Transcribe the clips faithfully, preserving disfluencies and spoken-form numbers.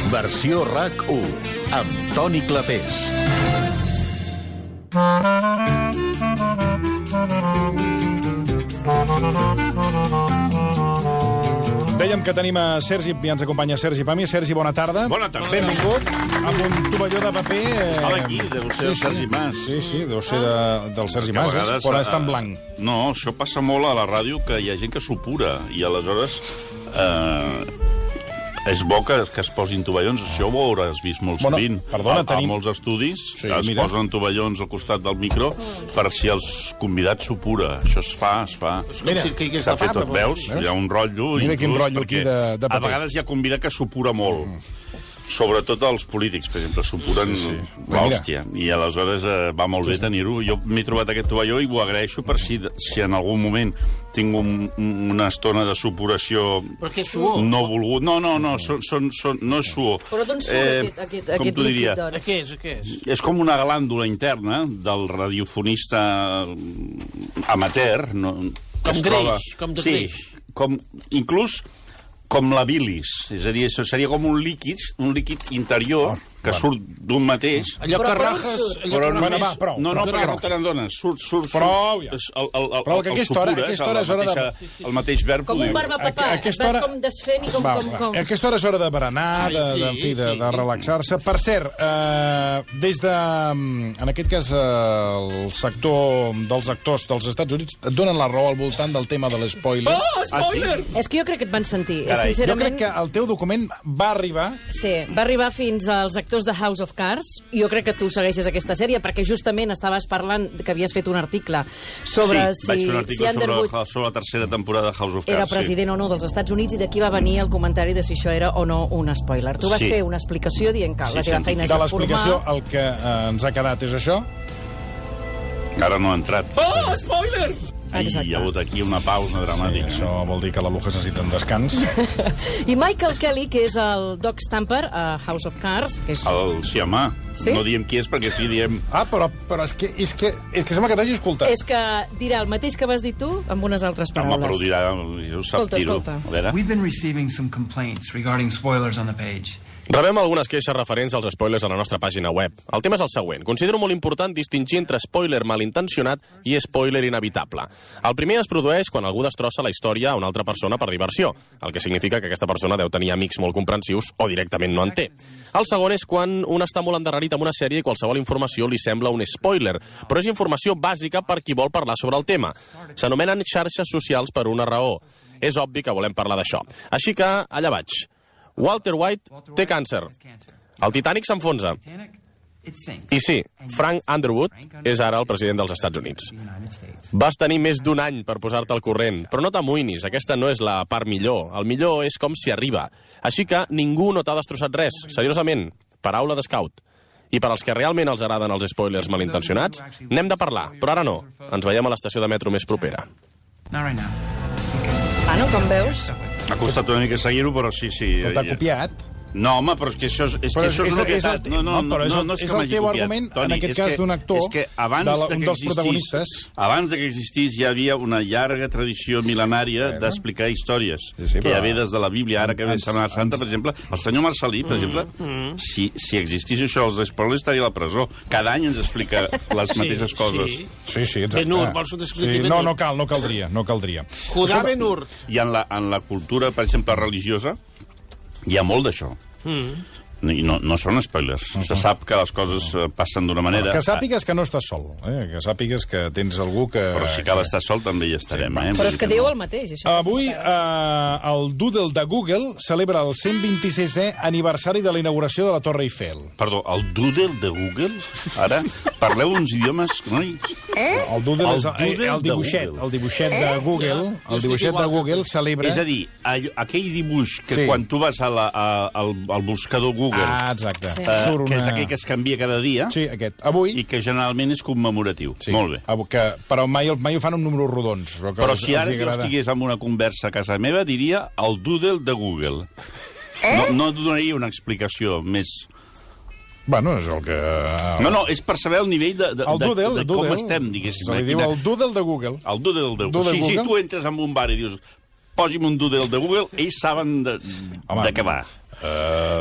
Versió RAC u, amb Toni Clapés. Dèiem que tenim a Sergi, i ens acompanya Sergi Pami. Sergi, bona tarda. Bona tarda. Benvingut. Amb un tovalló de paper... Eh... Estava aquí, deu ser el sí, Sergi Mas. Sí, sí, deu ser de, del Sergi Mas, eh? Vegades, Però està en blanc. No, això passa molt a la ràdio, que hi ha gent que supura, i aleshores... Eh, és bo que, que es posin tovallons. Això ho hauràs vist molt bueno, sovint. Perdona, a, tenim... a molts estudis sí, es mira. posen tovallons al costat del micro per si els convidats supura. Això es fa, es fa. Mira, s'ha fet tot, veus? Hi ha un rotllo. Mira quin rotllo aquí de, de paper. A vegades hi ha convidat que supura molt. Mm. Sobretot els polítics, per exemple, supuren sí, sí. l'hòstia. I aleshores eh, va molt bé tenir-ho. Jo m'he trobat aquest tovalló i ho agraeixo per si, si en algun moment tinc un, una estona de supuració no volgut. No, no, no, són, són, són, no és suor. Però d'on surt eh, aquest, aquest, aquest líquid, doncs? A què és, a què és? És com una glàndula interna del radiofonista amateur. No, com greix, com de sí, greix. Com, inclús com la bilis. És a dir, això seria com un líquid, un líquid interior oh, que bueno. surt d'un mateix. Allò que rajes... Però no, bueno, va, prou, no, no, prou, perquè prou. no te n'adones. Surt, surt, prou, ja. El, el, el, però que aquesta hora, aquesta hora és hora de... El mateix verb. Com un barbapapà. Ves hora... com desfent i com... Va, com, va. com. Aquesta hora és hora de berenar, de, de, de, fi, de, de relaxar-se. Per cert, eh, des de... En aquest cas, eh, el sector dels actors dels Estats Units et donen la raó al voltant del tema de l'espoiler. Oh, spoiler! Ah, sí? És que jo crec que et van sentir. Carai, sincerament... Jo crec que el teu document va arribar... Sí, va arribar fins als actors de House of Cards. Jo crec que tu segueixes aquesta sèrie, perquè justament estaves parlant que havies fet un article sobre sí, si, vaig fer un article si Underwood sobre, sobre la tercera temporada de House of Cards. Era president sí. o no dels Estats Units, i d'aquí va venir el comentari de si això era o no un spoiler. Tu vas sí. fer una explicació dient que sí, la teva feina és de l'explicació, informar... el que eh, ens ha quedat és això. Ara no ha entrat. Oh, spoiler! Ai, hi ha hagut aquí una pausa dramàtica. Sí, això vol dir que la Luja necessita un descans. I Michael Kelly, que és el Doc Stamper a House of Cards... Que és... El Siamà. Sí? No diem qui és perquè sí diem... Ah, però, però és que, és que, és que sembla que t'hagi escoltat. És que dirà el mateix que vas dir tu amb unes altres Home, paraules. però ho dirà, ho sap Escolta, dir-ho. escolta. A veure. We've been receiving some complaints regarding spoilers on the page. Rebem algunes queixes referents als spoilers a la nostra pàgina web. El tema és el següent. Considero molt important distingir entre spoiler malintencionat i spoiler inevitable. El primer es produeix quan algú destrossa la història a una altra persona per diversió, el que significa que aquesta persona deu tenir amics molt comprensius o directament no en té. El segon és quan un està molt endarrerit amb una sèrie i qualsevol informació li sembla un spoiler, però és informació bàsica per qui vol parlar sobre el tema. S'anomenen xarxes socials per una raó. És obvi que volem parlar d'això. Així que, allà vaig. Walter White té càncer. El Titanic s'enfonsa. I sí, Frank Underwood és ara el president dels Estats Units. Vas tenir més d'un any per posar-te al corrent, però no t'amoïnis, aquesta no és la part millor. El millor és com s'hi arriba. Així que ningú no t'ha destrossat res. Seriosament, paraula d'escaut. I per als que realment els agraden els spoilers malintencionats, n'hem de parlar, però ara no. Ens veiem a l'estació de metro més propera. Bueno, com veus... Ha costat una mica seguir-ho, però sí, sí. Però t'ha copiat. No, home, però és que això és, és, però que això és, és, una és, novetat. el, No, no, no, però és, no, el, no és, és que el m'hagi teu copiat. argument, Toni, en aquest és cas, que- d'un actor, és que abans de la, de un que dels existís, protagonistes... Abans de que existís hi havia una llarga tradició mil·lenària bueno. d'explicar històries, sí, sí, que hi però... ha ve des de la Bíblia, ara que ve Ens- Setmana Santa, per exemple. El senyor Marcelí, per exemple, Mm. si, si existís això, els spoilers estaria a la presó. Cada any ens explica les mateixes coses. Sí. Sí, sí, exacte. Ben-Hur, vols que t'expliqui sí, Ben-Hur? No, no cal, no caldria, no caldria. Judà Ben-Hur. I en la, en la cultura, per exemple, religiosa, hi ha molt d'això. Mm. I no, no són spoilers. Uh -huh. Se sap que les coses uh, passen d'una manera... Que sàpigues que no estàs sol, eh? Que sàpigues que tens algú que... Però si cal estar sol també hi estarem, Sí, eh? Però és que diu el mateix, això. Avui eh, el Doodle de Google celebra el cent vint-i-sisè aniversari de la inauguració de la Torre Eiffel. Perdó, el Doodle de Google? Ara, parleu uns idiomes, noi? Eh? El Doodle El és el, Doodle el dibuixet, de Google. el dibuixet de Google, Jo el dibuixet de Google celebra... És a dir, all, aquell dibuix que Sí. quan tu vas a la, a, al, al buscador Google, Ah, exacte. Sí. eh, Surt que és una- aquell que es canvia cada dia, Sí, aquest. Avui... i que generalment és commemoratiu. Sí, Molt bé. av- Que, però mai, mai ho fan amb números rodons. Però, que Però els- si ara els jo agrada. estigués en una conversa a casa meva, diria el Doodle de Google. Eh? No, no et donaria una explicació més... Bueno, és el que... No, no, és per saber el nivell de, de, El Doodle, de, de el com Doodle. estem, diguéssim. Se li eh? diu Quina- el Doodle de Google. El Doodle de Google. Doodle Si, si Google? tu entres en un bar i dius posi'm un Doodle de Google, ells saben de, Home, de què va. Uh,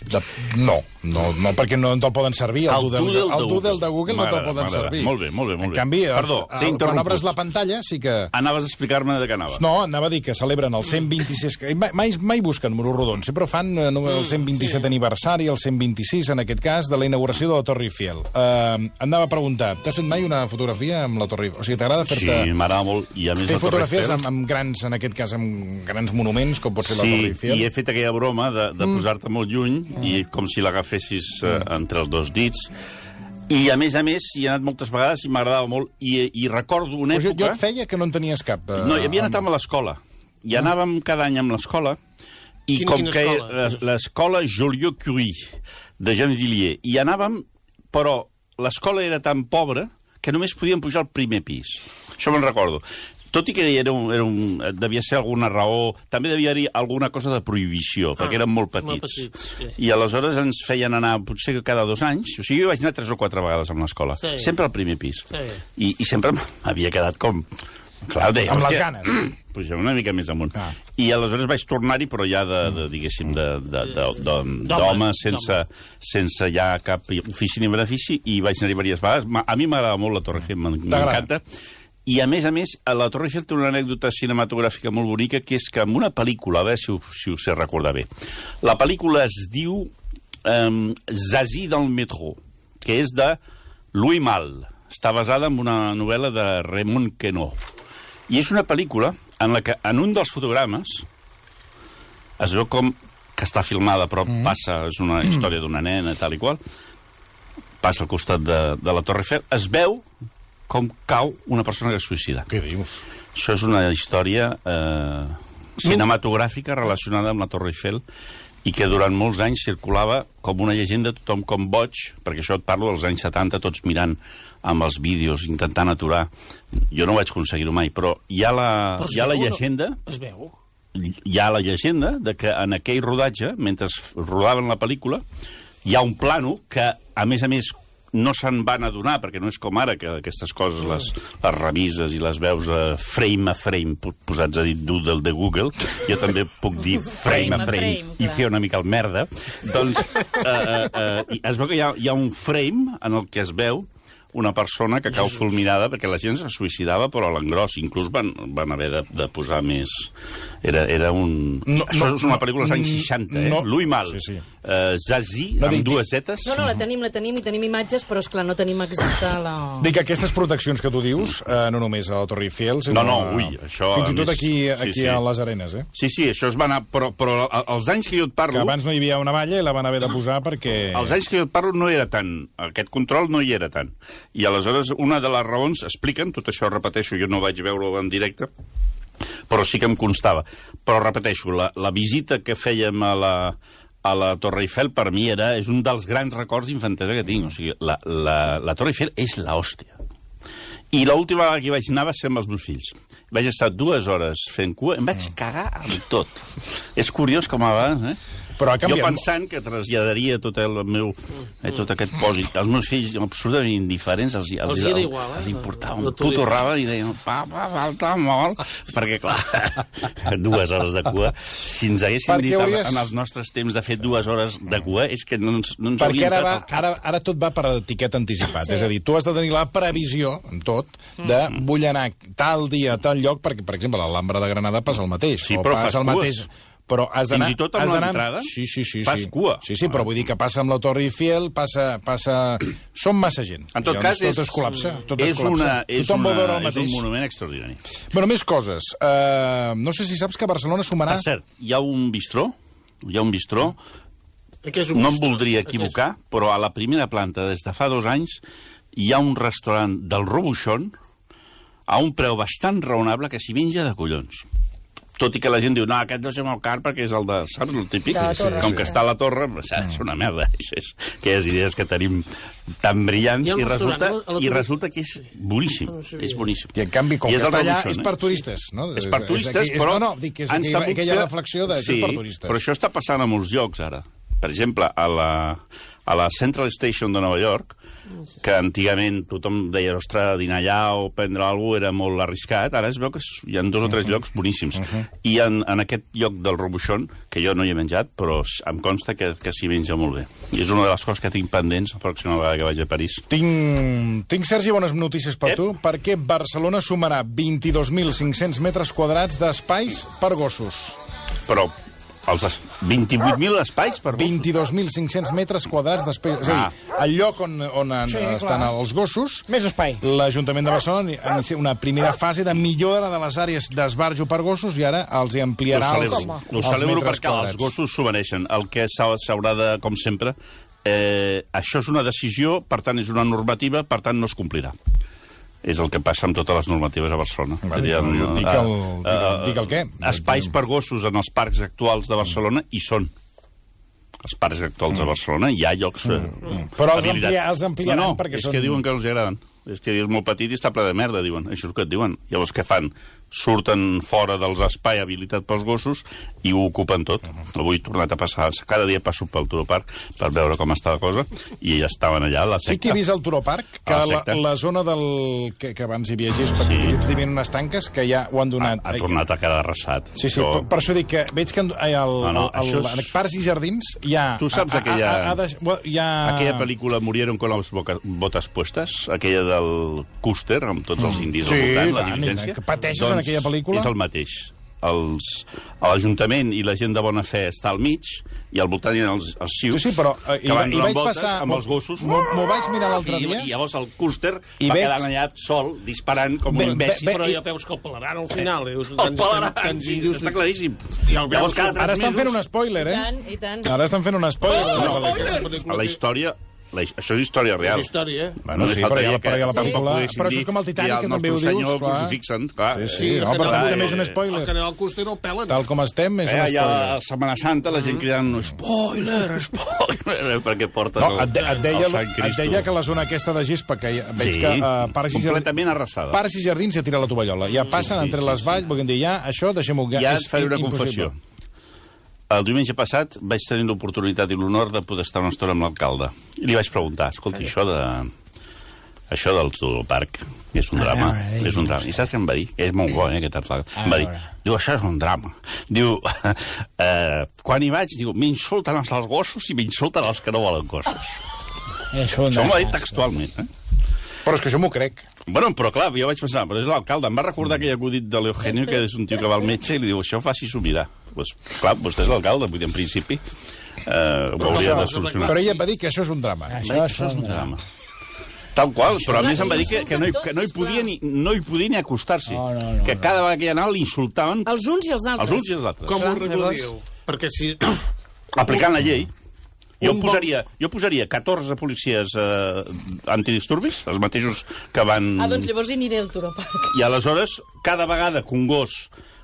De... No, no, no, perquè no te'l poden servir. El, El Doodle, Doodle de el Doodle de Google no te'l M'agrada, poden m'agrada. servir. Molt bé, molt bé, molt bé. En canvi, Perdó, el- t'he el- quan interromput. obres la pantalla sí que... Anaves a explicar-me de què anava. No, anava a dir que celebren el cent vint-i-sis... que Mai, mai, mai busquen números rodons, sempre fan eh, el cent vint-i-set aniversari, el cent vint-i-sis, en aquest cas, de la inauguració de la Torre Eiffel. Uh, anava a preguntar, t'has fet mai una fotografia amb la Torre Eiffel? O sigui, t'agrada Sí, fer-te... m'agrada molt. I a més Fer la Torre fotografies Eiffel... amb, amb grans, en aquest cas, amb grans monuments, com pot ser la Sí, Torre Eiffel. i he fet aquella broma de, de posar-te molt lluny i com si l'agafessis eh, entre els dos dits. I, a més a més, hi he anat moltes vegades i m'agradava molt. I, i recordo una Pues jo, jo època... et feia que no en tenies cap. Eh, No, hi havia anat amb l'escola. I anàvem cada any amb l'escola. I Quina- com quina que escola? l'es- l'escola Joliot-Curie de Gennevilliers. I anàvem, però l'escola era tan pobra que només podíem pujar al primer pis. Això me'n recordo. Tot i que era un, era un, devia ser alguna raó, també devia haver alguna cosa de prohibició, ah, perquè érem molt petits. molt petits, sí. I aleshores ens feien anar, potser cada dos anys, o sigui, jo vaig anar tres o quatre vegades amb l'escola, Sí. sempre al primer pis. Sí. I, I sempre m'havia quedat com... Clar, deia, Amb les hòstia, ganes. Pugem una mica més amunt. Ah. I aleshores vaig tornar-hi, però ja de, de diguéssim, de- de- de- de- d'home, sense, sense ja cap ofici ni benefici, i vaig anar-hi diverses vegades. Ma- A mi m'agrada molt la Torre Eiffel, m'en- m'encanta. I, a més a més, a la Torre Eiffel té una anècdota cinematogràfica molt bonica, que és que en una pel·lícula, a veure si ho, si ho sé recordar bé, la pel·lícula es diu um, Zazie dans le métro, que és de Louis Malle. Està basada en una novel·la de Raymond Queneau. I és una pel·lícula en la que, en un dels fotogrames, es veu com que està filmada, però mm. passa, és una història d'una nena, tal i qual, passa al costat de, de la Torre Eiffel, es veu com cau una persona que es suïcida. Què dius? Això és una història eh, cinematogràfica relacionada amb la Torre Eiffel i que durant molts anys circulava com una llegenda, tothom com boig, perquè això et parlo dels anys setanta, tots mirant amb els vídeos, intentant aturar. Jo no vaig aconseguir-ho mai, però hi ha la, Però es hi ha la veu o no? llegenda... Es veu? Hi ha la llegenda de que en aquell rodatge, mentre rodaven la pel·lícula, hi ha un plano que, a més a més, no se'n van adonar, perquè no és com ara, que aquestes coses les, les revises i les veus uh, frame a frame, posats a dir Doodle de Google. Jo també puc dir frame a frame, frame, i clar. fer una mica el merda. Doncs uh, uh, uh, es veu que hi ha, hi ha un frame en el que es veu una persona que cau fulminada, perquè la gent se suïcidava, però a l'engròs. Inclús van, van haver de, de posar més... Era, era un... No, Això no, és una no, pel·lícula dels anys seixanta, eh? no. Louis Malle. Sí, sí. Uh, Zazie, No, amb dic- dues zetes. No, no, la tenim, la tenim, i tenim imatges, però, esclar, no tenim exacta la... Dic que aquestes proteccions que tu dius, eh, no només a la Torre Eiffel, sinó... No, no, a- ui, això, Fins a i tot més, aquí, sí, aquí sí. a les Arenes, eh? Sí, sí, això es va anar... Però, però els anys que jo et parlo... Que abans no hi havia una valla i la van haver de posar perquè... Els anys que jo et parlo no era tant... Aquest control no hi era tant. I aleshores, una de les raons, expliquen, tot això repeteixo, jo no vaig veure-ho en directe, però sí que em constava. Però repeteixo, la, la visita que fèiem a la, a la Torre Eiffel per mi era, és un dels grans records d'infantesa que tinc. O sigui, la, la, la Torre Eiffel és l'hòstia. I l'última vegada que hi vaig anar va ser amb els meus fills. Vaig estar dues hores fent cua, em vaig cagar amb tot. És curiós com abans, eh? Però ha Jo canviat... pensant que traslladaria tot el meu, eh, tot aquest pòsit. Els meus fills, absolutament indiferents, els, els, Els hi era igual, eh? els importava La un puto rave i deien, papa, falta molt, perquè, clar, dues hores de cua, si ens haguessin Perquè dit hauries- en els nostres temps de fer dues hores de cua, és que no ens, no ens Perquè hauríem ara, va, tret el cap. ara, ara tot va per etiqueta anticipat. Sí. És a dir, tu has de tenir la previsió, en tot, de vull anar tal dia a tal lloc, perquè, per exemple, a l'Alhambra de Granada passa el mateix. Sí, o però passa fas el mateix. cues. Però has d'anar... Fins i tot amb has d'anar- l'entrada Sí, sí, sí. fas sí. cua. Sí, sí, però vull dir que passa amb la Torre Eiffel, passa... passa... Som massa gent. En tot I, cas, tot és, es col·lapsa. Tot és, es col·lapsa. una, és, Tothom vol una, veure el és un mateix. monument extraordinari. Bueno, més coses. Uh, no sé si saps que Barcelona sumarà... Per cert, hi ha un bistró, hi ha un bistró, Què és un no em bistró? voldria Què és? equivocar, però a la primera planta, des de fa dos anys, hi ha un restaurant del Robuchon a un preu bastant raonable que s'hi menja de collons. Tot i que la gent diu, no, aquest deu ser molt car perquè és el de, saps, el típic? De la torre, Com sí. que està a la torre, és una merda. Això és, aquelles idees que tenim tan brillants, Hi ha un i resulta, restaurant a la i torre? resulta que és boníssim, és boníssim. I en canvi, com I que és el està allà, Robuchon, és eh? per turistes, no? És per turistes, és, però... No, no, dic que és han aquella, sabut aquella fer- reflexió de sí, això és per turistes. però això està passant a molts llocs, ara. Per exemple, a la, a la Central Station de Nova York, que antigament tothom deia, ostres, dinar allà o prendre alguna cosa era molt arriscat, ara es veu que hi ha dos o tres llocs boníssims. I en, en aquest lloc del Robuchon, que jo no hi he menjat, però em consta que, que s'hi menja molt bé. I és una de les coses que tinc pendents la pròxima vegada que vaig a París. Tinc, tinc Sergi, bones notícies per Ep. tu, perquè Barcelona sumarà vint-i-dos mil cinc-cents metres quadrats d'espais per gossos. Però els vint-i-vuit mil espais per gossos? vint-i-dos mil cinc-cents metres quadrats d'espais. És a dir, el lloc on, on sí, estan clar. els gossos, més espai. L'Ajuntament de Barcelona ha iniciat una primera fase de millora de les àrees d'esbarjo per gossos i ara els hi ampliarà els, els, els celebro metres perquè quadrats. els gossos s'ho mereixen. El que s'haurà de, com sempre, eh, això és una decisió, per tant és una normativa, per tant no es complirà. És el que passa amb totes les normatives a Barcelona. Vale, dic, el, dic, el, dic el què? Espais per gossos en els parcs actuals de Barcelona hi són. Els parcs actuals de Barcelona hi ha llocs... Mm. Però els, amplia, els ampliaran no, no, perquè és són... que diuen que no els agraden. És que és molt petit i està ple de merda, diuen. Això és el que et diuen. Llavors què fan? Surten fora dels espais habilitats pels gossos i ho ocupen tot. Avui he tornat a passar... Cada dia passo pel Turoparc per veure com està la cosa i ja estaven allà, la secta. Sí que he vist al Turoparc que la, la, la zona del... Que, que abans hi viatgés perquè sí. hi havia unes tanques que ja ho han donat... Ha, ha tornat a quedar arrasat. Sí, sí, per, per això dic que veig que en, el, no, no, el, el, és... Parcs i Jardins hi ha... Tu saps aquella... A, a, a, a, a, hi ha... Aquella pel·lícula Murieron con las botas puestas? Aquella del Custer, amb tots els indis sí, al voltant, la tant, diligència. Que pateixes doncs en aquella pel·lícula? És el mateix. Els, l'Ajuntament i la gent de bona fe està al mig i al voltant hi ha els, els cius sí, sí, però, uh, que van i, donant i voltes passar, amb els gossos. M'ho vaig mirar l'altre dia. I, I llavors el Custer I va veig... quedar allà sol, disparant com un imbècil. Però ja veus que el pelaran al final. Eh? El pelaran, sí, està claríssim. Llavors, ara estan fent un spoiler, eh? I tant, i tant. Ara estan fent un spoiler. Oh, spoiler! A la història... La, això és història real. És història, eh? Bueno, sí, però, ja, però ja la pel·lícula... Sí. Però això és com el Titanic, que també ho dius, senyor, clar. Crucifixen, clar. Sí, sí, sí no, però també és un spoiler. El general Custer el pelen. Tal com estem, és un spoiler. Eh, spoiler. a Setmana Santa la gent cridant spoiler, spoiler, perquè porten no, et, de, et, deia, el Sant Cristo. Et deia que la zona aquesta de gespa, que ja, veig sí, que uh, Parcs i completament arrasada. Parcs i Jardins ja tira la tovallola. Ja passen sí, sí, entre sí, les valls, vull dir, ja, això, deixem-ho... Ja et faré una confessió. El diumenge passat vaig tenir l'oportunitat i l'honor de poder estar una estona amb l'alcalde. I li vaig preguntar, escolti, això de... Això del Turoparc és un drama, és un drama. I saps què em va dir? Que és molt bo, eh, aquest alcalde. Em va dir, diu, això és un drama. Diu, eh, quan hi vaig, diu, m'insulten els gossos i m'insulten els que no volen gossos. Això m'ho va dir textualment, eh? Però és que jo m'ho crec. Bueno, però clar, jo vaig pensar, però és l'alcalde. Em va recordar aquell acudit de l'Eugenio, que és un tio que va al metge i li diu, això faci-s'ho mirar. Pues, clar, vostè és l'alcalde, vull dir, en principi, eh, ho hauria de solucionar. Però ella va dir que això és un drama. Això, això és un drama. Tal qual, però a més em va dir que, que, no, hi, que no, hi podia ni, no hi podia ni acostar-s'hi. No, no, no, que cada vegada que hi anava l'insultaven... Els uns i els altres. Els uns i els altres. Com ho regularíeu? Perquè si... Aplicant la llei. Jo posaria, jo posaria catorze policies eh, antidisturbis, els mateixos que van... Ah, doncs llavors hi aniré al Turoparc. I aleshores, cada vegada que un gos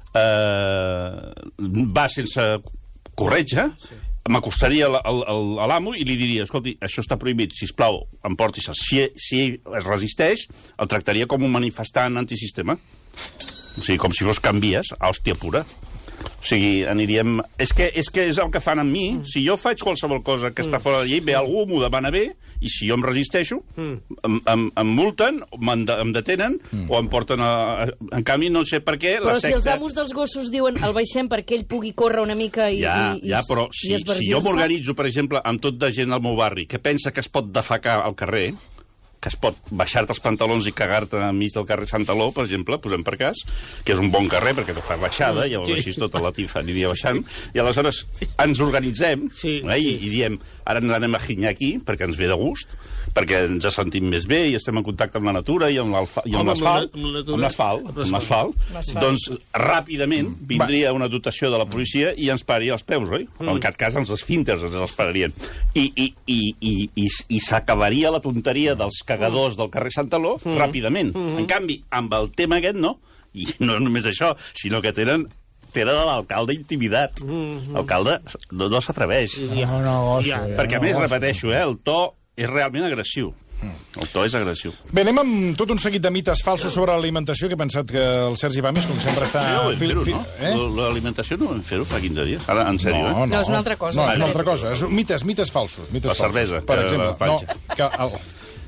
eh, va sense corretja, sí. m'acostaria a l'amo i li diria, escolti, això està prohibit, sisplau, emporti-se'l. Si, si es resisteix, el tractaria com un manifestant antisistema. O sigui, com si fos canvies, a hòstia pura. O sigui, aniríem... És que, és que és el que fan amb mi. Si jo faig qualsevol cosa que està fora de la llei, ve algú, m'ho demana bé, i si jo em resisteixo, em, em, em multen, em, em detenen, o em porten a... En canvi, no sé per què... Però la si secta... els amos dels gossos diuen el baixem perquè ell pugui córrer una mica i, ja, i, ja, però i, si, i si jo m'organitzo, per exemple, amb tot de gent al meu barri que pensa que es pot defecar al carrer, que es pot baixar-te els pantalons i cagar-te enmig del carrer Santaló, per exemple, posem per cas, que és un bon carrer perquè te fa baixada, i llavors així tota la tifa aniria baixant, i aleshores ens organitzem sí, eh, sí. I, i diem, ara anem a ginyar aquí perquè ens ve de gust, perquè ens sentim més bé i estem en contacte amb la natura i amb l'asfalt, amb l'asfalt, amb l'asfalt, doncs ràpidament vindria una dotació de la policia i ens pararia els peus, oi? En aquest cas els esfínters ens els pararien. I, i, i, i, i, i s'acabaria la tonteria dels cagadors del carrer Santaló ràpidament. En canvi, amb el tema aquest no, i no només això, sinó que tenen tenen l'alcalde intimidat. L'alcalde no, no s'atreveix. No, no, gosso, perquè a més, repeteixo, eh, el to és realment agressiu. El to és agressiu. Bé, anem amb tot un seguit de mites falsos sobre l'alimentació, que he pensat que el Sergi Bamis, com sempre, està... Sí, ho vam fer-ho, no? Eh? L'alimentació no ho vam fer-ho fa quinze dies. Ara, en sèrio, no, eh? No, és una altra cosa. No, és una altra cosa. És mites, mites falsos. Mites la cervesa, falsos. Per que exemple, la panxa. no, que el,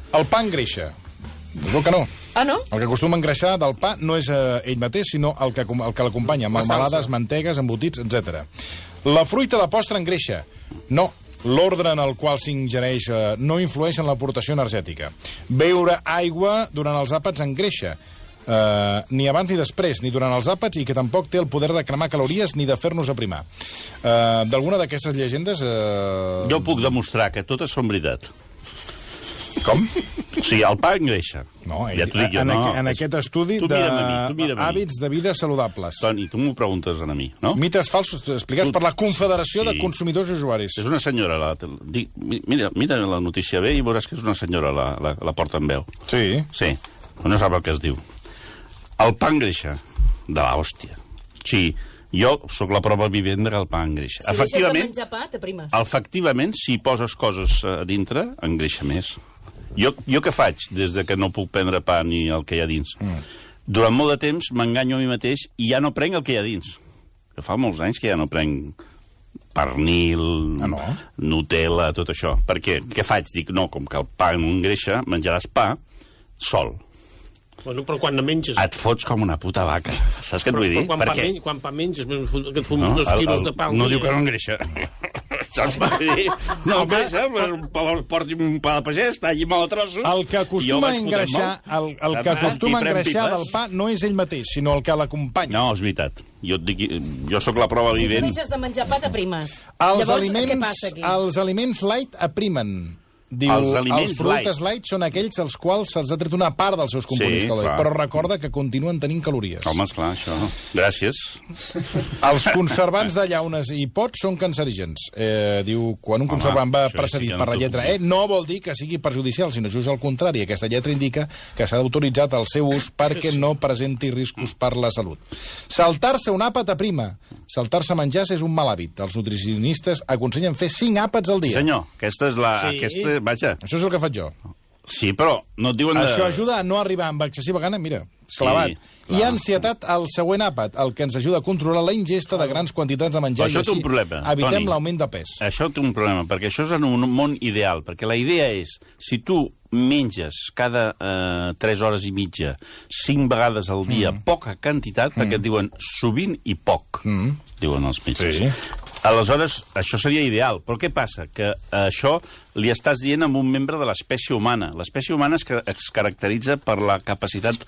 El pa engreixa. Es veu que no. Ah, no? El que acostuma a engreixar del pa no és eh, ell mateix, sinó el que, el que l'acompanya. Melmelades, mantegues, embotits, etcètera. La fruita de postre engreixa. No. L'ordre en el qual s'ingereix eh, no influeix en l'aportació energètica. Beure aigua durant els àpats engreixa. Uh, ni abans ni després, ni durant els àpats, i que tampoc té el poder de cremar calories ni de fer-nos aprimar. Uh, D'alguna d'aquestes llegendes... Uh... Jo puc demostrar que totes són veritat. Com? O sigui, el pa engreixa. No, ja t'ho dic jo, en, no. en aquest estudi d'hàbits de vida saludables. Toni, tu m'ho preguntes a mi, no? Mites falsos explicats Tu... per la Confederació sí. de Consumidors i Usuaris. És una senyora. La... Dic, mira, mira la notícia bé i veuràs que és una senyora la, la, la porta en veu. Sí. Sí, però no sap el que es diu. El pa engreixa, de l'hòstia. Sí, jo sóc la prova vivent que el pa engreixa. Si deixes de menjar pa, t'aprimes. Efectivament, si poses coses a dintre, engreixa més. Jo, jo què faig des de que no puc prendre pa ni el que hi ha dins? Mm. Durant molt de temps m'enganyo a mi mateix i ja no prenc el que hi ha dins. Que fa molts anys que ja no prenc pernil, ah, no? Nutella, tot això. Per què? Què faig? Dic, no, com que el pa no engreixa, menjaràs pa sol. Bueno, però quan no menges... Et fots com una puta vaca. Saps què et vull dir? Però quan, per pa, què? men quan pa menges, que et fumes No, dos el- quilos el- de pa... No diu que no engreixa. Saps què vull dir? No engreixa, però porti un pa de pagès, talli mal a trossos... El que acostuma a engreixar, el, el que acostuma a engreixar del pa no és ell mateix, sinó el que l'acompanya. No, és veritat. Jo, et dic, jo sóc la prova Si tu vivent. deixes de menjar pa, t'aprimes. Els Llavors, aliments, què passa aquí? els aliments light aprimen. Diu, Els aliments els productes light. light són aquells als quals se'ls ha tret una part dels seus components Sí, calòrics, clar. però recorda que continuen tenint calories. Home, esclar, això. Gràcies. Els conservants de llaunes i pots són cancerígens. Eh, diu, quan un Home, conservant va això precedit sí que no per la t'ho lletra puc E, no vol dir que sigui perjudicial, sinó just al contrari. Aquesta lletra indica que s'ha autoritzat el seu ús perquè no presenti riscos per la salut. Saltar-se un àpat aprima. Saltar-se menjars és un mal hàbit. Els nutricionistes aconsellen fer cinc àpats al Sí, dia. senyor, aquesta és la... Sí. Aquesta, vaja, Això és el que faig jo. sí, però no et diuen de... Això ajuda a no arribar amb excessiva gana, mira, clavat. clar. I ansietat al següent àpat, el que ens ajuda a controlar la ingesta de grans quantitats de menjar. Però això i té un així problema, evitem Toni. l'augment de pes. Això té un problema, perquè això és en un món ideal, perquè la idea és, si tu menges cada eh, tres hores i mitja, cinc vegades al dia, mm. poca quantitat, perquè et diuen sovint i poc, mm. diuen els metges. Sí. Aleshores, això seria ideal, però què passa? Que això li estàs dient a un membre de l'espècie humana. L'espècie humana es, es caracteritza per la capacitat,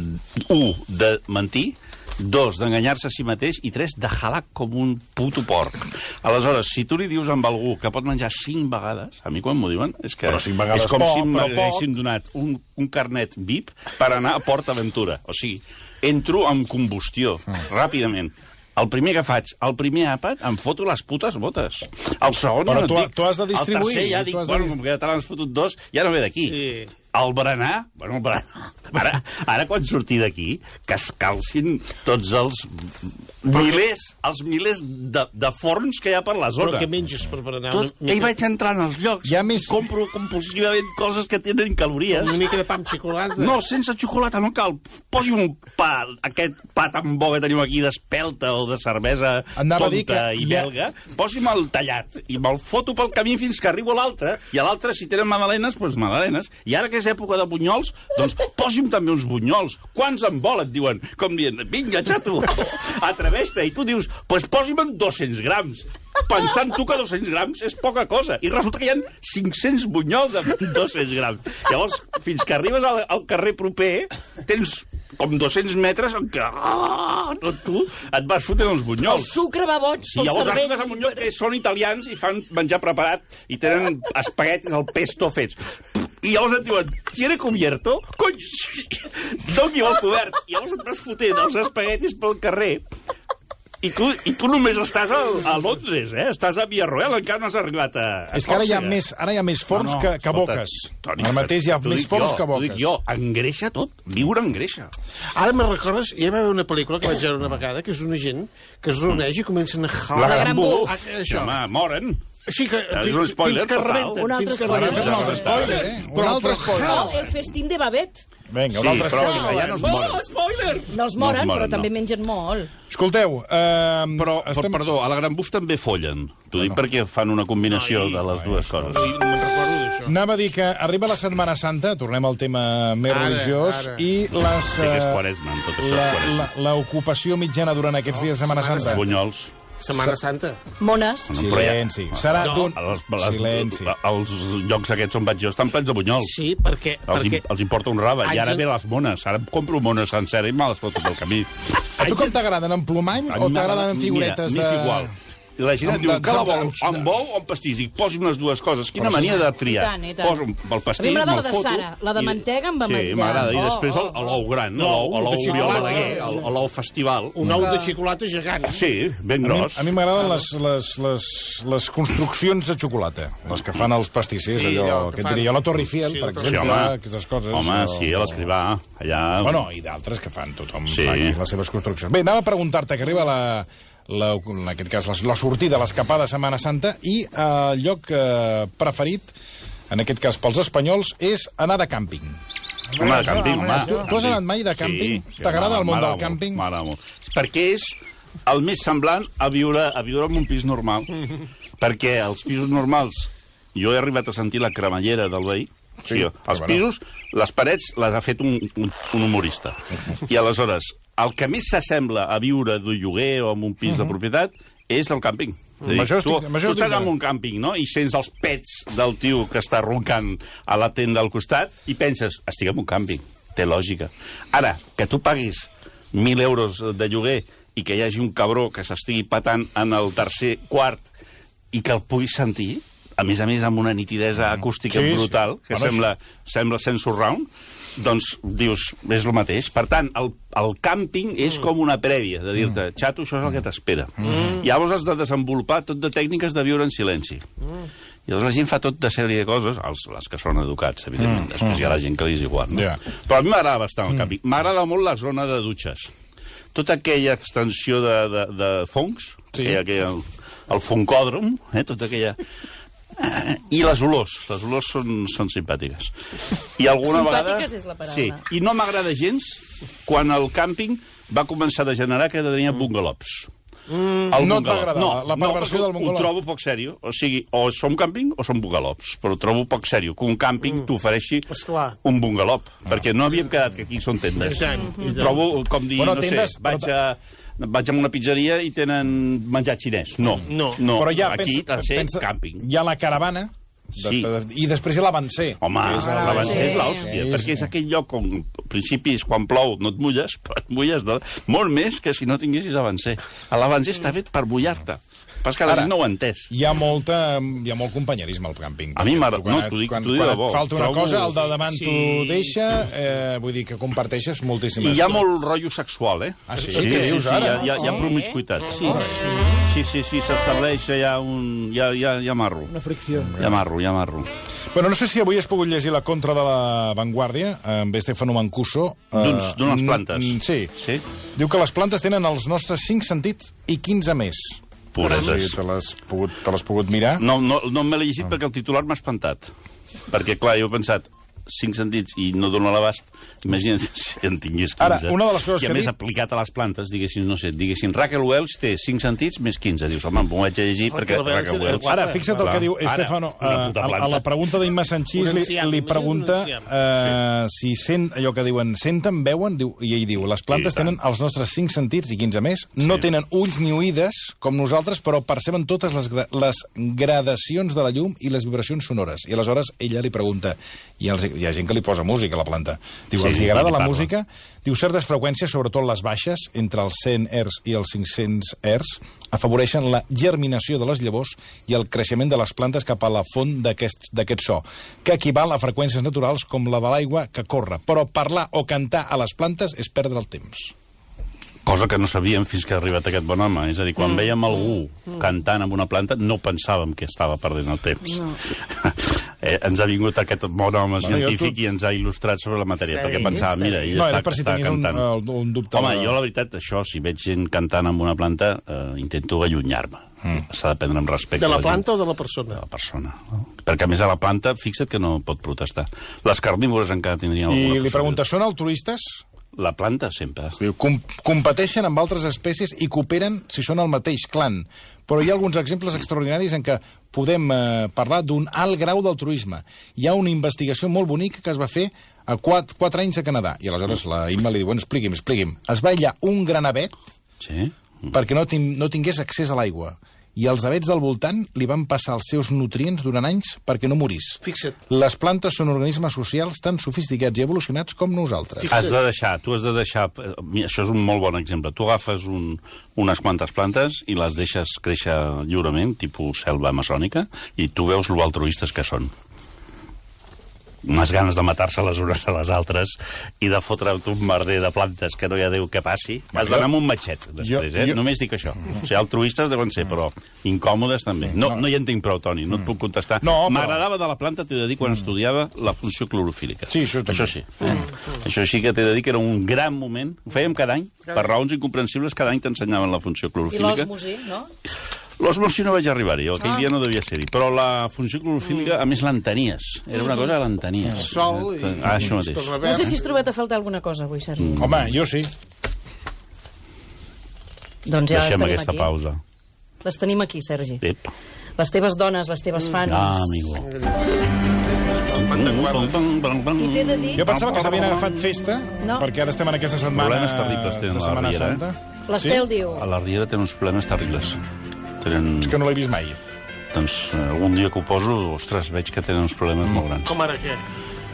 un, de mentir, dos, d'enganyar-se a si mateix, i tres, de jalar com un puto porc. Aleshores, si tu li dius amb algú que pot menjar cinc vegades, a mi quan m'ho diuen, és que Però cinc vegades és com poc, si però poc. m'haguessin donat un, un carnet V I P per anar a Port Aventura. O sigui, entro en combustió, ràpidament. El primer que faig, el primer àpat, em foto les putes botes. El segon Però ja no tu- et dic. tu has de distribuir, El tercer ja tu dic, has de bueno, dist- com que te l'has fotut dos, ja no ve d'aquí. Sí. El berenar, bueno, el berenar... Ara, ara quan surti d'aquí, que es calcin tots els milers, els milers de, de forns que hi ha per la Però zona. què menges per berenar? Tot, Una ell mica, vaig entrant als llocs, Hi ha més- compro compulsivament coses que tenen calories. una mica de pa amb xocolata? No, sense xocolata, no cal. Posi un pa, aquest pa tan bo que tenim aquí d'espelta o de cervesa Anava a dir tonta que i hi ha- belga, posi'm el tallat i me'l foto pel camí fins que arribo a l'altre, i a l'altre, si tenen magdalenes, doncs magdalenes. I ara que és època de bunyols, doncs posi'm també uns bunyols. Quants en vol, et diuen? Com dient, vinga, xato, atreveix-te. I tu dius, doncs pues posi'm en dos-cents grams. Pensant tu que dos-cents grams és poca cosa. I resulta que hi ha cinc-cents bunyols amb dos-cents grams. Llavors, fins que arribes al, al carrer proper, tens com dos-cents metres en què ah, tu et vas fotent els El bunyols. sucre va boig Sí, pel llavors cervell. arribes a un lloc que són italians i fan menjar preparat i tenen espaguetis al pesto fets. I llavors et diuen, ¿tiene cubierto? Cony, doni el cobert. I llavors et vas fotent els espaguetis pel carrer. I tu, i tu només estàs al, a Londres, eh? Estàs a Villarroel, encara no has arribat a, a És que ara hi ha Còrsega. més, ara hi ha més forns No, no, que, que escolta, boques. Toni, Ara mateix hi ha t'ho més dic forns jo, que t'ho dic boques. jo, engreixa tot, viure engreixa. Ara me'n recordes, ja va haver una pel·lícula que vaig veure una vegada, que és una gent que es reuneix i comencen a jalar... La Gran Bull. Ah, Sí, això. home, moren. Sí, que, És fins, un spoiler fins que total. rebenten. Un altre fins que spoiler. Ara fes un rebenten. altre spoiler, eh? Un Però- altre però- spoiler. No, el festín de Babet. Vinga, Sí, un altre però spoiler. ja no es moren. Oh, spoiler! No es moren, No es moren, però també no. mengen molt. Escolteu, eh, Però, estem... perdó, a la Gran Buf també follen. T'ho dic perquè fan una combinació de les dues coses. Ui, no me'n recordo d'això. Anava a dir que arriba la Setmana Santa, tornem al tema més Ara, religiós, ara. i les... Sí que és eh, quaresma, tot això la- és quaresma. la- L'ocupació mitjana durant aquests dies de Setmana Setmana Santa. Bunyols. Setmana Santa. Mones. No, però ja- Silenci. Serà No. d'un... Les, les, Silenci. Els llocs aquests on vaig jo estan plens de bunyols. Sí, perquè... Els, perquè... im- els importa un rave. I ara Anys ve en- les mones. Ara em compro mones senceres i me les foto pel camí. A tu com t'agraden, en plomall A o mi t'agraden en figuretes mira, de... m'és igual. I la gent Amb et diu, de- que la de- vol? de- Amb bou o amb pastís? Dic, posi'm les dues coses. Quina Però mania de I triar. tant, i tant. Poso el pastís, A mi m'agrada me'l la de foto, Sara, la de i- mantega amb Sí, ametlla. m'agrada. I Oh, després el- oh, l'ou gran, L'ou l'ou l'ou de Oriol xocolata. Balaguer, el- l'ou festival. Un ou de xocolata gegant. Sí, ben A mi, gros. a mi m'agraden les, les, les, les construccions de xocolata, les que fan els pastissers, Sí, allò, allò que que et fan. diria jo, la Torre Eiffel, Sí, per la Torre Sí, exemple, home, aquestes coses. home, o- sí, a l'escrivà, allà... Bueno, i d'altres que fan, tothom Sí. fa aquí les seves construccions. Bé, anava a preguntar-te que arriba la, la, en aquest cas la, la sortida, l'escapada de Setmana Santa, i eh, el lloc eh, preferit, en aquest cas pels espanyols, és anar de càmping. Home, de càmping, home. Tu- tu has anat mai de càmping? T'agrada el món del càmping? M'agrada molt. Perquè és el més semblant a viure, a viure en un pis normal. Perquè els pisos normals... Jo he arribat a sentir la cremallera del veí. Sí, Sí, però els bueno. pisos, les parets les ha fet un, un, un humorista. I aleshores, el que més s'assembla a viure d'un lloguer o en un pis de propietat és el càmping. És a dir, Amb això tu, estic- amb això tu estic estàs en d'acord. un càmping, no?, i sents els pets del tio que està roncant a la tenda al costat i penses, estic en un càmping. Té lògica. Ara, que tu paguis mil euros de lloguer i que hi hagi un cabró que s'estigui patant en el tercer quart i que el puguis sentir, a més a més amb una nitidesa acústica Sí, sí. brutal, que Bueno, sembla, sembla sense surround, doncs dius, és el mateix. Per tant, el, el càmping és com una prèvia, de dir-te, xato, això és el que t'espera. Mm. Llavors has de desenvolupar tot de tècniques de viure en silenci. Mm. I llavors la gent fa tot de sèrie de coses, els, les que són educats, evidentment. Mm. Després hi ha la gent que li és igual. No? Ja. Però a mi m'agrada bastant el càmping. M'agrada molt la zona de dutxes. Tota aquella extensió de, de, de fongs, Sí. aquella, aquella, el, el foncòdrom, eh, tota aquella... Eh, I les olors. Les olors són, són simpàtiques. I alguna Simpàtiques vegada... és la paraula. Sí. I no m'agrada gens quan el càmping va començar a degenerar que tenia bungalows. Mm, no et va agradar la perversió del bungalou? Ho trobo poc sèrio. O sigui, o som càmping o som bungalows. Però ho trobo poc sèrio que un càmping mm. t'ofereixi Esclar. un bungalou. Perquè no havíem quedat que aquí són tendes. I tant, i tant. Trobo com dir, Bueno, no tendes, sé, vaig però- a... Vaig a una pizzeria i tenen menjar xinès. No, No. no. Però ja, aquí pensa, ha de ser pensa, càmping. hi ha la caravana, de, Sí. de, i després hi ha l'avancer. Home, que és el- l'avancer sí. és l'hòstia, Sí, perquè sí. és aquell lloc on, al principi, és quan plou, no et mulles, però et mulles de... molt més que si no tinguessis avancer. L'avancer està fet per mullar-te. Pas que la Ara, gent no ho ha entès. Hi ha, molta, hi ha molt companyerisme al càmping. A mi m'agrada- Quan no, et- t'ho dic- quan, t'ho dic quan de et bo. falta una Trobo- cosa, el de davant Sí, t'ho deixa, eh, vull dir que comparteixes moltíssimes I hi ha coses. molt rotllo sexual, eh? Ah, sí? Sí, Què sí, dius, sí, hi ara? ha, hi ha, hi ha Sí. promiscuitat. Sí, sí, sí, sí s'estableix, hi ha un... Hi ha, hi ha, hi ha marro. Una fricció. Hi ha marro, hi ha marro. Bueno, no sé si avui has pogut llegir la contra de la Vanguardia, amb Estefano Mancuso. eh, D'uns- d'unes n- plantes. n- Sí. Sí? Diu que les plantes tenen els nostres cinc sentits i quinze més. Pobretes. Sí, te l'has pogut, te l'has pogut mirar? No, no, no me l'he llegit perquè el titular m'ha espantat. Perquè, clar, jo he pensat, cinc sentits i no dona l'abast, imagina't si en tingués quinze. Ara, una de les coses I a que més dic- aplicat a les plantes, diguessin, no sé, diguessin, Raquel Welch té cinc sentits més quinze. Dius, home, m'ho vaig a llegir perquè Raquel Welch Raquel era Welch... Ara, fixa't el Clar. que diu Ara, Estefano. una eh, puta a, a planta. la pregunta d'Imma Sanchís Un li, enciam, li imagina't pregunta un enciam. eh, si sent, allò que diuen, senten, veuen, diu, i ell diu, les plantes Sí, tant. tenen els nostres cinc sentits i quinze més, no tenen ulls ni oïdes com nosaltres, però perceben totes les, gra- les gradacions de la llum i les vibracions sonores. I aleshores ella li pregunta, i els, hi ha gent que li posa música a la planta, diu, Sí, els i agrada li la parla. música? Diu, certes freqüències, sobretot les baixes, entre els cent hertz i els cinc-cents hertz, afavoreixen la germinació de les llavors i el creixement de les plantes cap a la font d'aquest d'aquest so, que equival a freqüències naturals com la de l'aigua que corre. Però parlar o cantar a les plantes és perdre el temps. Cosa que no sabíem fins que ha arribat aquest bon home. És a dir, quan mm. veiem algú mm. cantant amb una planta, no pensàvem que estava perdent el temps. No. eh, ens ha vingut aquest bon home Bueno, científic tu- i ens ha il·lustrat sobre la matèria, Està perquè bé, pensava, està mira, bé. ell No, està, era per si està tingués un, cantant. uh, un dubte. Home, jo la veritat, això, si veig gent cantant amb una planta, eh, intento allunyar-me. Mm. S'ha de prendre amb respecte. De la a planta gent. o de la persona? De la persona. No? Perquè, a més, a la planta, fixa't que no pot protestar. Les carnívores encara tindrien alguna I li possibilitat. pregunta, són altruistes? La planta, sempre. Diu, com competeixen amb altres espècies i cooperen si són el mateix clan. Però hi ha alguns exemples extraordinaris en què podem eh, parlar d'un alt grau d'altruisme. Hi ha una investigació molt bonica que es va fer a quatre, quatre anys a Canadà. I aleshores la Imma li diu, bueno, expliqui'm, expliqui'm. Es va aïllar un gran avet Sí? perquè no, tin no tingués accés a l'aigua. I els avets del voltant li van passar els seus nutrients durant anys perquè no morís. Fixa't. Les plantes són organismes socials tan sofisticats i evolucionats com nosaltres. Has de deixar, tu has de deixar... Això és un molt bon exemple. Tu agafes un, unes quantes plantes i les deixes créixer lliurement, tipus selva amazònica, i tu veus lo altruistes que són. Unes ganes de matar-se les unes a les altres i de fotre't un merder de plantes que no hi ha Déu que passi. Has d'anar amb un matxet, després, eh? Jo- jo- Només dic això. O sigui, altruistes deuen ser, però incòmodes també. No, no hi entenc prou, Toni, no et puc contestar. No, però- M'agradava de la planta, t'he de dir, quan estudiava la funció clorofílica. Sí, això també. Això sí. Eh? Això sí que t'he de dir que era un gran moment. Ho fèiem cada any, per raons incomprensibles, cada any t'ensenyaven la funció I clorofílica. l'osmosi, no? L'osmosi no vaig arribar-hi, jo aquell Ah. dia no devia ser-hi. Però la funció clorofílica, a més, l'entenies. Era una cosa que l'entenies. El sol i... Ah, això mateix. per No revers. sé si has trobat a faltar alguna cosa avui, Sergi. Home, jo sí. Doncs ja les Deixem tenim aquesta aquí. pausa. Les tenim aquí, Sergi. Ep. Les teves dones, les teves fans. Ah, amigo. I t'he de dir... Jo pensava que s'havien agafat festa, No. perquè ara estem en aquesta setmana... Problemes terribles tenen de la Setmana Riera, eh? Santa. L'Estel diu... A la Riera tenen uns problemes terribles. Tenen... És que no l'he vist mai. Doncs eh, algun dia que ho poso, ostres, veig que tenen uns problemes molt grans. Com ara què?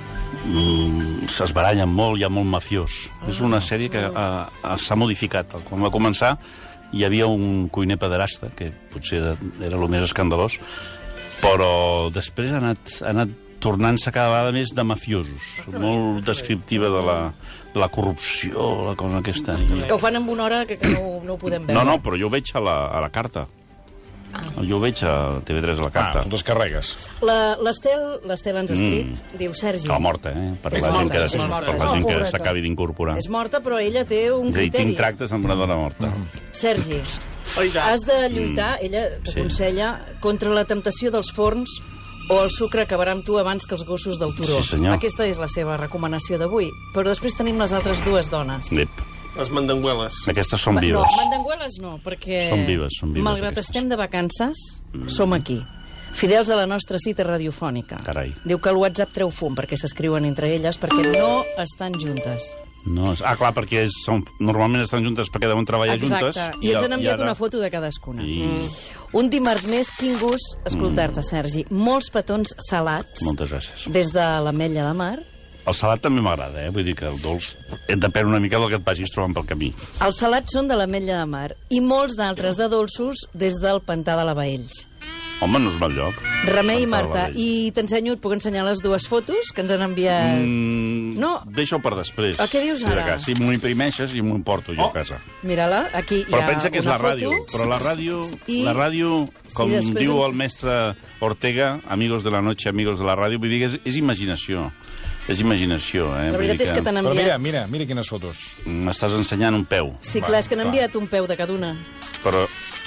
Mm, S'esbarallen molt, hi ha molt mafiós. És una sèrie que eh, eh, s'ha modificat. Quan va començar hi havia un cuiner pederasta, que potser era, era el més escandalós, però després ha anat, ha anat tornant-se cada vegada més de mafiosos. Molt descriptiva de la, de la corrupció, la cosa aquesta. És que ho fan en una hora que, que no, no ho podem veure. No, no, però jo ho veig a la, a la carta. Jo ho veig a T V tres a la Ah, carta. tu descarregues. La- L'Estel l'Estel ens ha escrit, mm. diu, Sergi... Està morta, eh? Per És la gent morta, que, és des- morta. per la Oh, gent que pobreta. s'acabi d'incorporar. És morta, però ella té un És a dir, criteri. tinc tractes amb una dona morta. Sergi, Oh, i tant. has de lluitar, ella Sí. t'aconsella, contra la temptació dels forns o el sucre acabarà amb tu abans que els gossos del turó. Sí, senyor. Aquesta és la seva recomanació d'avui. Però després tenim les altres dues dones. Ep. Les mandangueles. Aquestes són Ma- vives. No, mandangueles no, perquè... Són vives, són vives, Malgrat aquestes. estem de vacances, som aquí. Fidels a la nostra cita radiofònica. Carai. Diu que el WhatsApp treu fum perquè s'escriuen entre elles perquè no estan juntes. No, és- ah, clar, perquè és, són, normalment estan juntes perquè deuen treballar juntes. Exacte. I ens han enviat ara- una foto de cadascuna. I- Mm. Un dimarts més, quin gust escoltar-te, Sergi. Molts petons salats Moltes gràcies. des de l'Ametlla de Mar. El salat també m'agrada, eh? Vull dir que el dolç depèn una mica del que et vagis trobant pel camí. Els salats són de l'Ametlla de Mar i molts d'altres de dolços des del Pantà de la Baells. Home, no és mal lloc. Remei i Pantà de la Marta, Vall. i t'ensenyo, et puc ensenyar les dues fotos que ens han enviat... Mm, No. Deixa-ho per després. Ah, què dius Si de ara? cas. Si m'ho imprimeixes i m'ho porto jo Oh. a casa. Mira-la, aquí hi Però ha pensa que és una la ràdio. foto. Però la ràdio, I- la ràdio, com i després diu en- el mestre Ortega, amigos de la noche, amigos de la ràdio, vull dir que és, és imaginació. És imaginació, eh? La Vull veritat dir és que t'han Però enviat... mira, mira, mira quines fotos. M'estàs ensenyant un peu, Sí, clar, és que n'han enviat un peu de cada una. però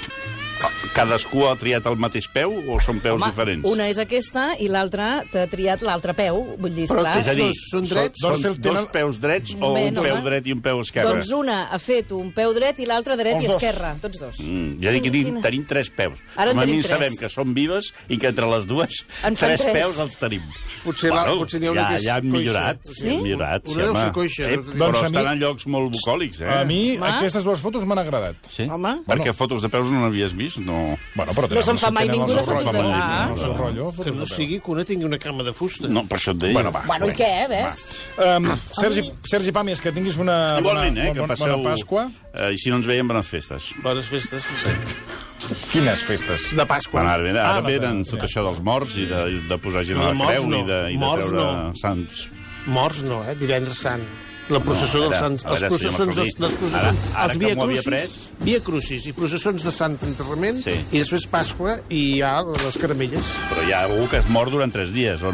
cadascú ha triat el mateix peu o són peus diferents? una és aquesta i l'altra t'ha triat l'altre peu. Vull dir, Però esclar... És a dir, Dos són drets? són, Doncs són el tenen- dos peus drets o Bé, un no, peu home. dret i un peu esquerre? Doncs una ha fet un peu dret i l'altre dret Els i dos. esquerra, tots dos. Mm, ja dic que Quina- tenim, quina- tenim tres peus. Ara en Com a tenim mínim tres. sabem que són vives i que entre les dues En fan tres tres. peus els tenim. Potser la- potser n'hi ha una ja, que és ja han coixa. millorat. Sí? Ja han millorat, Una deu home. ser coixa. Eh, Doncs però a mi- estan en llocs molt bucòlics, eh? A mi Home. aquestes dues fotos m'han agradat. Sí? Home. Perquè Bueno. fotos de peus no n'havies vist? No. Bueno, però No tenen- se'n fa mai tenen ningú el de seu fotos de- rotllo, Ah. tenen el seu rotllo, Que fotos no de peu. sigui que una tingui una cama de fusta. No, per això et deia. Bueno, va. Bueno, i què, ves? Um, Sergi, Sergi Pàmies, que tinguis una Igualment, bona, eh? Que bona, passeu... bona Pasqua. Eh, I si no ens veiem, bones festes. Bones festes. Quines festes? De Pasqua. Bueno, ara venen, ara Ah, venen les- tot ja. això dels morts i de, de posar gent No, a de la morts creu no. i de, i de Morts treure no. sants. Morts no, eh? Divendres Sant. La processó No, a dels veure, Sants. a Les veure, senyor processons, Massolí. dels, les processons, Ara- ara els que Via m'ho havia Crucis, pres. Via Crucis i processons de Sant Enterrament Sí. i després Pasqua i hi ha les caramelles. Però hi ha algú que es mor durant tres dies, o no?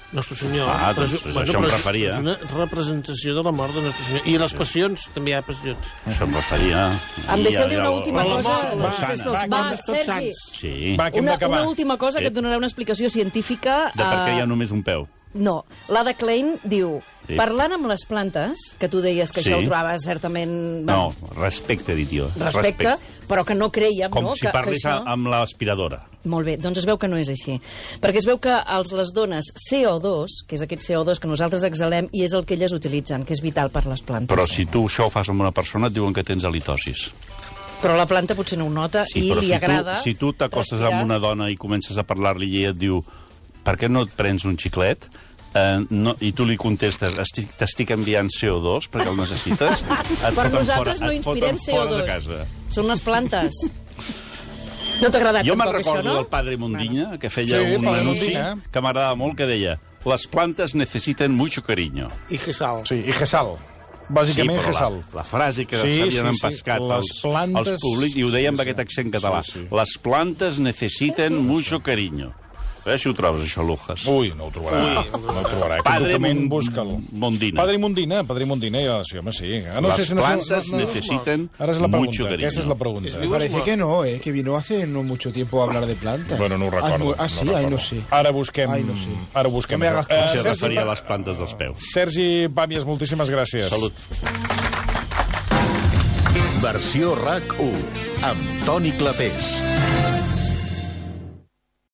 Nostre Senyor. Ah, però doncs és- això bueno, em però és- referia. És una representació de la mort de Nostre Senyor. I les passions, també hi ha passions. Això em referia. Em deixeu dir I una la- última la- cosa. la- la- Va, Sana. fes dels Va, morts tots Sergi. sants. Sí. Va, que hem Una, d'acabar. una última cosa que et donarà una explicació científica. De per què eh, hi ha només un peu. No, l'Ada Klein diu, Sí. parlant amb les plantes, que tu deies que Sí. això ho trobaves certament... No, respecte, he dit jo. Respecte, però que no creiem, Com no? si que, parlés que això... amb l'aspiradora. Molt bé, doncs es veu que no és així. Perquè es veu que els, les dones C O dos, que és aquest C O dos que nosaltres exhalem, i és el que elles utilitzen, que és vital per les plantes. Però si tu això ho fas amb una persona, et diuen que tens halitosis. Però la planta potser no ho nota Sí, i però li si agrada... tu, si tu t'acostes respirar. amb una dona i comences a parlar-li i ella et diu per què no et prens un xiclet? Eh, no, i tu li contestes "Estic- t'estic enviant C O dos perquè el necessites, et Per foten nosaltres fora, no et foten inspirem C O fora de dos. casa. Són les plantes. No t'ha agradat Jo me'n tampoc això, recordo no? del Padre Mundinya, que feia Sí, un Padre anunci Mundinya. que m'agradava molt, que deia les plantes necessiten mucho cariño. I Gesal. Sí, i Gesal. Bàsicament però Gesal. la, la frase que Sí, s'havien sí, sí. empescat Les els, plantes- els públics, i ho deia amb sí, aquest sí. accent català, Sí, sí. les plantes necessiten mucho cariño. A veure si ho trobes, això, Lujas. Ui, no ho trobarà. No ho trobarà. Aquest Padre document, Mon- busca'l. Mondina. Padre Mundina, Padre Mundina, ja, sí, home, sí. Ah, no Las sé si no, plantas no, no, necesitan Ara és la mucho pregunta, cariño. aquesta és la pregunta. Es Me parece que no, ¿eh? Que vino hace no mucho tiempo a hablar de plantas. Bueno, no ho recordo. Ah, sí? no Ai, recordo. no sé. Ara busquem... Ai, no sé. Ara busquem No me això. hagas caso. Eh, Se Sergi, referia a Pa- les plantes dels peus. Sergi Pàmies, moltíssimes gràcies. Salut. Versió RAC u amb Toni Clapés.